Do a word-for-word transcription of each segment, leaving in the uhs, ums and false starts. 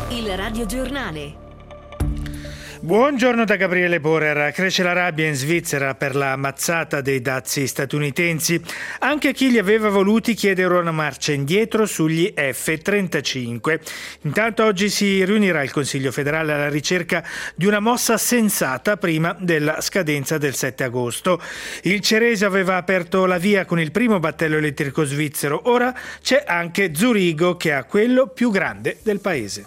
Il radiogiornale. Buongiorno da Gabriele Borer. Cresce la rabbia in Svizzera per la mazzata dei dazi statunitensi. Anche chi li aveva voluti chiede una marcia indietro sugli F trentacinque. Intanto oggi si riunirà il Consiglio federale alla ricerca di una mossa sensata prima della scadenza del sette agosto. Il Ceresio aveva aperto la via con il primo battello elettrico svizzero. Ora c'è anche Zurigo, che ha quello più grande del paese.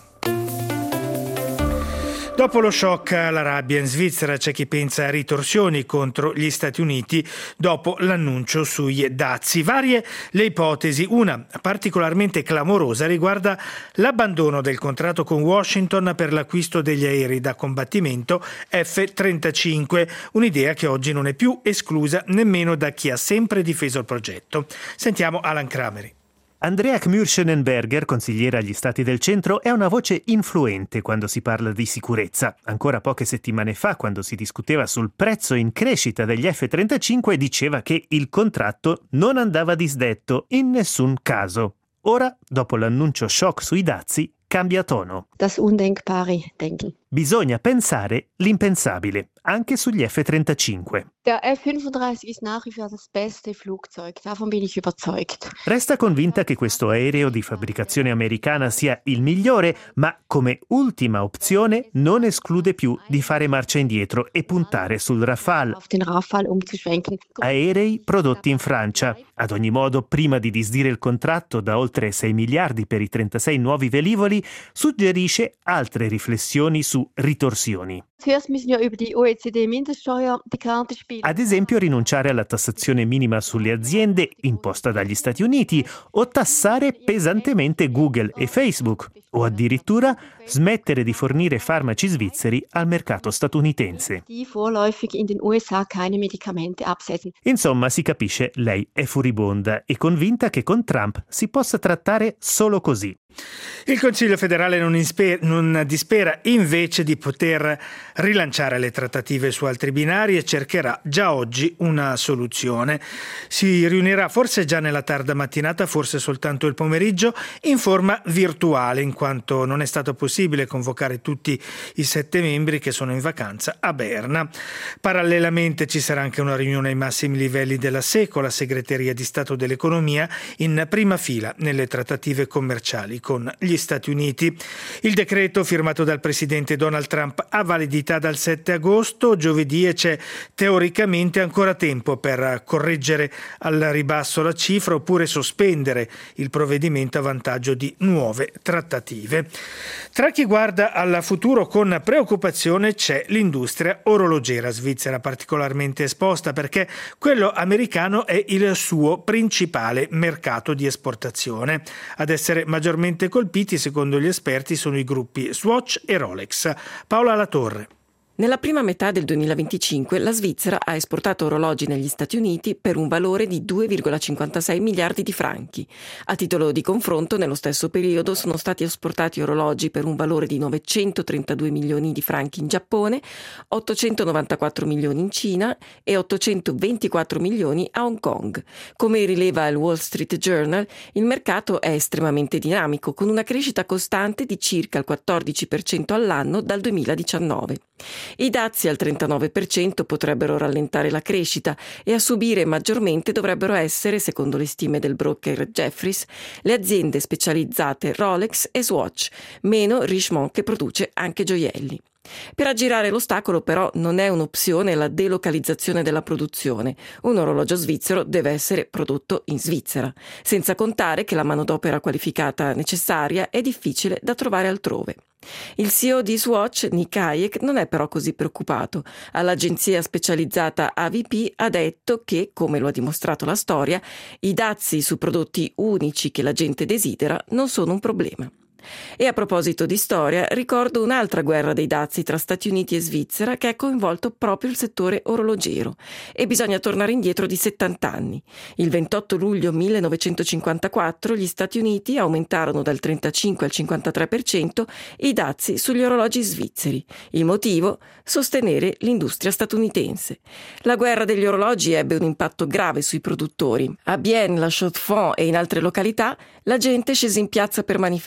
Dopo lo shock, la rabbia in Svizzera, c'è chi pensa a ritorsioni contro gli Stati Uniti dopo l'annuncio sui dazi. Varie le ipotesi, una particolarmente clamorosa riguarda l'abbandono del contratto con Washington per l'acquisto degli aerei da combattimento F trentacinque, un'idea che oggi non è più esclusa nemmeno da chi ha sempre difeso il progetto. Sentiamo Alan Krameri. Andrea Kmürschenenberger, consigliere agli Stati del Centro, è una voce influente quando si parla di sicurezza. Ancora poche settimane fa, quando si discuteva sul prezzo in crescita degli F trentacinque, diceva che il contratto non andava disdetto in nessun caso. Ora, dopo l'annuncio shock sui dazi, cambia tono. Das Undenkbare denken. Bisogna pensare l'impensabile, anche sugli F trentacinque. Der F fünfunddreißig ist nach wie vor das beste Flugzeug, davon bin ich überzeugt. Resta convinta che questo aereo di fabbricazione americana sia il migliore, ma come ultima opzione non esclude più di fare marcia indietro e puntare sul Rafale. Auf den Rafale umzuschwenken. Aerei prodotti in Francia. Ad ogni modo, prima di disdire il contratto da oltre sei miliardi per i trentasei nuovi velivoli, suggerisce altre riflessioni su ritorsioni. Zuerst müssen wir über die O E C D-Mindeststeuer die Karte spielen. Ad esempio, rinunciare alla tassazione minima sulle aziende imposta dagli Stati Uniti o tassare pesantemente Google e Facebook o addirittura smettere di fornire farmaci svizzeri al mercato statunitense. Die vorläufig in den U S A keine Medikamente absetzen. Insomma, si capisce, lei è furibonda e convinta che con Trump si possa trattare solo così. Il Consiglio federale non, inspe- non dispera invece di poter rilanciare le trattative su altri binari e cercherà già oggi una soluzione. Si riunirà forse già nella tarda mattinata, forse soltanto il pomeriggio, in forma virtuale, in quanto non è stato possibile convocare tutti i sette membri che sono in vacanza a Berna. Parallelamente ci sarà anche una riunione ai massimi livelli della SECO, la Segreteria di Stato dell'Economia, in prima fila nelle trattative commerciali con gli Stati Uniti. Il decreto firmato dal presidente Donald Trump ha validità dal sette agosto, giovedì, e c'è teoricamente ancora tempo per correggere al ribasso la cifra oppure sospendere il provvedimento a vantaggio di nuove trattative. Tra chi guarda al futuro con preoccupazione c'è l'industria orologiera svizzera, particolarmente esposta perché quello americano è il suo principale mercato di esportazione. Ad essere maggiormente colpiti, secondo gli esperti, sono i gruppi Swatch e Rolex. Paola Latorre. Nella prima metà del duemilaventicinque la Svizzera ha esportato orologi negli Stati Uniti per un valore di due virgola cinquantasei miliardi di franchi. A titolo di confronto, nello stesso periodo sono stati esportati orologi per un valore di novecentotrentadue milioni di franchi in Giappone, ottocentonovantaquattro milioni in Cina e ottocentoventiquattro milioni a Hong Kong. Come rileva il Wall Street Journal, il mercato è estremamente dinamico, con una crescita costante di circa il quattordici per cento all'anno dal duemiladiciannove. I dazi al trentanove per cento potrebbero rallentare la crescita e a subire maggiormente dovrebbero essere, secondo le stime del broker Jefferies, le aziende specializzate Rolex e Swatch, meno Richemont che produce anche gioielli. Per aggirare l'ostacolo però non è un'opzione la delocalizzazione della produzione. Un orologio svizzero deve essere prodotto in Svizzera, senza contare che la manodopera qualificata necessaria è difficile da trovare altrove. Il C E O di Swatch, Nick Hayek, non è però così preoccupato. All'agenzia specializzata A V P ha detto che, come lo ha dimostrato la storia, i dazi su prodotti unici che la gente desidera non sono un problema. E a proposito di storia, ricordo un'altra guerra dei dazi tra Stati Uniti e Svizzera che ha coinvolto proprio il settore orologiero. E bisogna tornare indietro di settanta anni. Il ventotto luglio millenovecentocinquantaquattro gli Stati Uniti aumentarono dal trentacinque al cinquantatré per cento i dazi sugli orologi svizzeri. Il motivo? Sostenere l'industria statunitense. La guerra degli orologi ebbe un impatto grave sui produttori. A Bienne, La Chaux-de-Fonds e in altre località la gente scese in piazza per manifestare.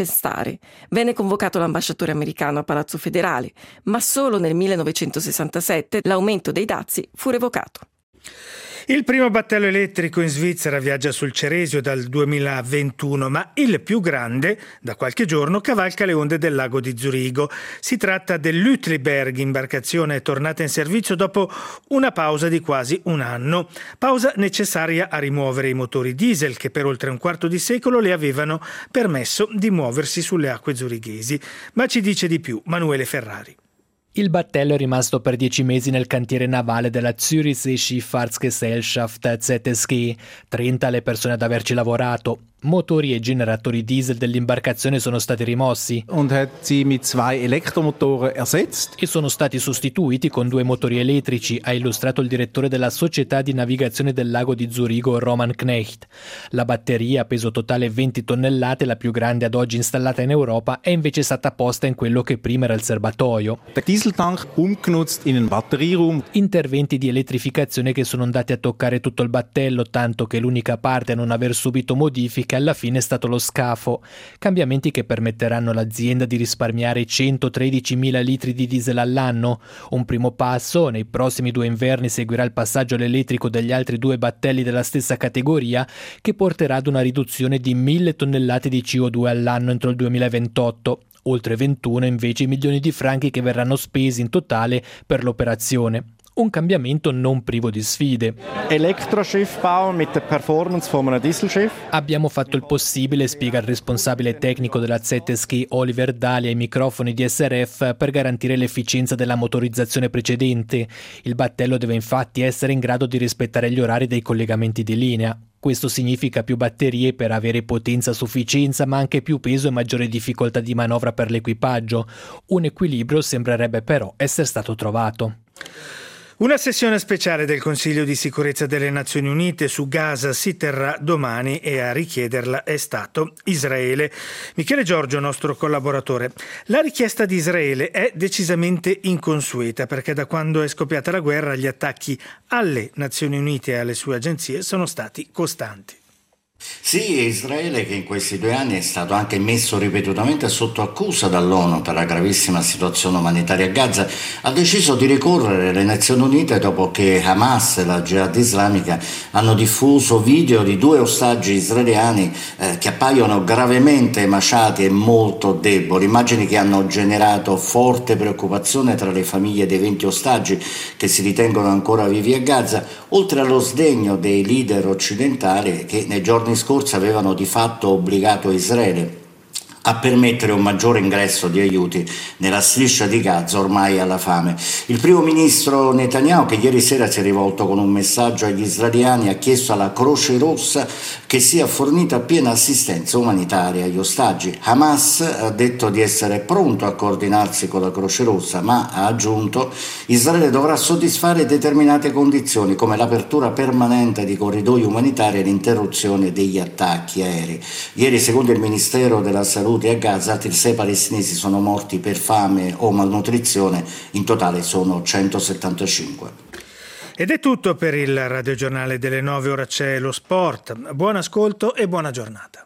parlare. Venne convocato l'ambasciatore americano a Palazzo Federale, ma solo nel millenovecentosessantasette l'aumento dei dazi fu revocato. Il primo battello elettrico in Svizzera viaggia sul Ceresio dal duemilaventuno, ma il più grande, da qualche giorno, cavalca le onde del lago di Zurigo. Si tratta dell'Uetliberg, imbarcazione tornata in servizio dopo una pausa di quasi un anno. Pausa necessaria a rimuovere i motori diesel che per oltre un quarto di secolo le avevano permesso di muoversi sulle acque zurighesi. Ma ci dice di più Manuele Ferrari. Il battello è rimasto per dieci mesi nel cantiere navale della Zürichsee Schifffahrtsgesellschaft Z S G, trenta le persone ad averci lavorato. Motori e generatori diesel dell'imbarcazione sono stati rimossi und hat sie mit zwei Elektromotoren ersetzt e sono stati sostituiti con due motori elettrici, ha illustrato il direttore della società di navigazione del lago di Zurigo, Roman Knecht. La batteria, a peso totale venti tonnellate, la più grande ad oggi installata in Europa, è invece stata posta in quello che prima era il serbatoio. Der Dieseltank umgenutzt in einen Batterieraum. Interventi di elettrificazione che sono andati a toccare tutto il battello, tanto che l'unica parte a non aver subito modifiche alla fine è stato lo scafo. Cambiamenti che permetteranno all'azienda di risparmiare centotredicimila litri di diesel all'anno. Un primo passo, nei prossimi due inverni seguirà il passaggio all'elettrico degli altri due battelli della stessa categoria, che porterà ad una riduzione di mille tonnellate di C O due all'anno entro il duemilaventotto. Oltre ventuno invece i milioni di franchi che verranno spesi in totale per l'operazione. Un cambiamento non privo di sfide. Elektroschiff bauen mit der Performance von einem Dieselschiff. Abbiamo fatto il possibile, spiega il responsabile tecnico della Z S G Oliver Dali ai microfoni di S R F, per garantire l'efficienza della motorizzazione precedente. Il battello deve infatti essere in grado di rispettare gli orari dei collegamenti di linea. Questo significa più batterie per avere potenza a sufficienza, ma anche più peso e maggiore difficoltà di manovra per l'equipaggio. Un equilibrio sembrerebbe però essere stato trovato. Una sessione speciale del Consiglio di sicurezza delle Nazioni Unite su Gaza si terrà domani e a richiederla è stato Israele. Michele Giorgio, nostro collaboratore. La richiesta di Israele è decisamente inconsueta perché da quando è scoppiata la guerra gli attacchi alle Nazioni Unite e alle sue agenzie sono stati costanti. Sì, Israele, che in questi due anni è stato anche messo ripetutamente sotto accusa dall'ONU per la gravissima situazione umanitaria a Gaza, ha deciso di ricorrere alle Nazioni Unite dopo che Hamas e la Jihad islamica hanno diffuso video di due ostaggi israeliani eh, che appaiono gravemente emaciati e molto deboli, immagini che hanno generato forte preoccupazione tra le famiglie dei venti ostaggi che si ritengono ancora vivi a Gaza, oltre allo sdegno dei leader occidentali che nei giorni scorsi avevano di fatto obbligato Israele a permettere un maggiore ingresso di aiuti nella striscia di Gaza ormai alla fame. Il primo ministro Netanyahu, che ieri sera si è rivolto con un messaggio agli israeliani, ha chiesto alla Croce Rossa che sia fornita piena assistenza umanitaria agli ostaggi. Hamas ha detto di essere pronto a coordinarsi con la Croce Rossa, ma ha aggiunto Israele dovrà soddisfare determinate condizioni come l'apertura permanente di corridoi umanitari e l'interruzione degli attacchi aerei. Ieri, secondo il Ministero della Salute a Gaza, altri sei palestinesi sono morti per fame o malnutrizione, in totale sono centosettantacinque. Ed è tutto per il radiogiornale delle nove, ora c'è lo sport. Buon ascolto e buona giornata.